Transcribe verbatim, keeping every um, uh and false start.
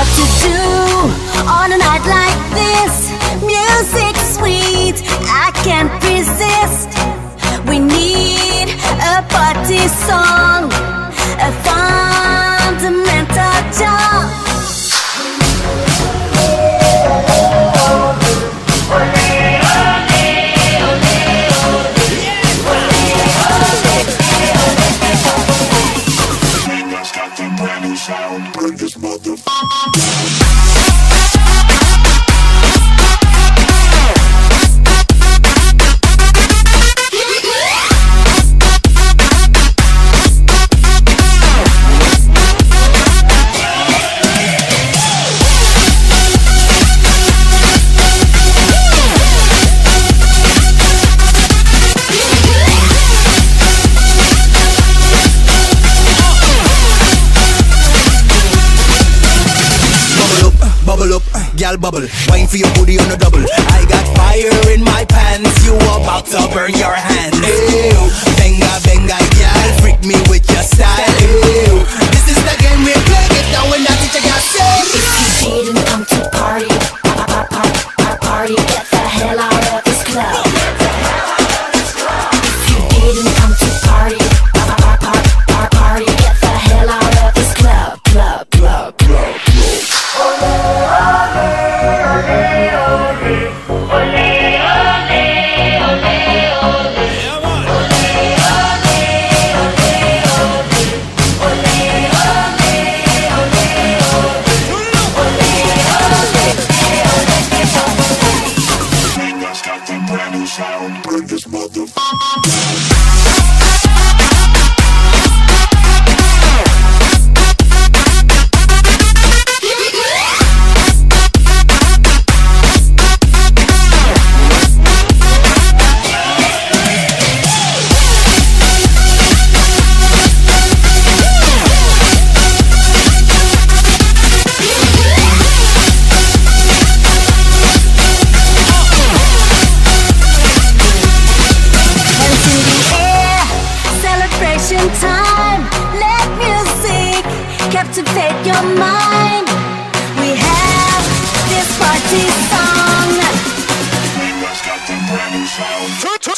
what to do on a night like this. Music sweet, I can't resist. We need a party song, a fundamental jump. Sound, bring this mother. Gal bubble, wine for your booty on a double. I got fire in my pants, you about to burn your hands. Ew, benga benga, gal, freak me with your style. Ew, this is the game we play. Get down when that teacher got sick. If you didn't come to party, party, get the hell out of this club. If you didn't come to party, party, get the hell out of this club, club, club, club, club. Sound, bring this mother. Time, let music captivate your mind. We have this party song. Got the brand new sound.